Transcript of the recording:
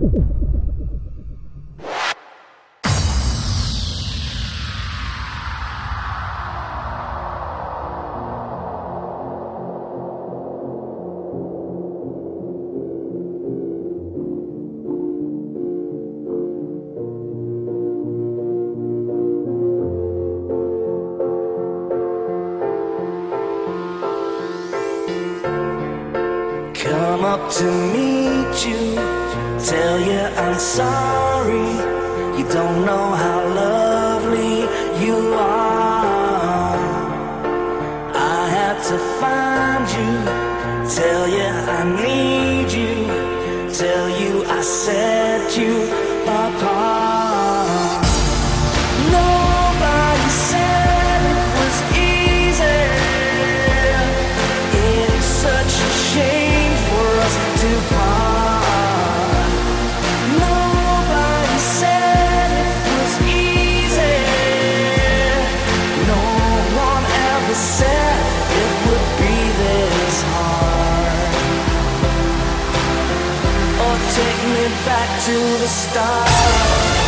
Come up to meet you, tell you I'm sorry. You don't know how lovely you are. I had to find you, tell you I need you, tell you I set you apart. Nobody said it was easy. It's such a shame for us to part. Nobody said it was easy. No one ever said it would be this hard. Or take me back to the start.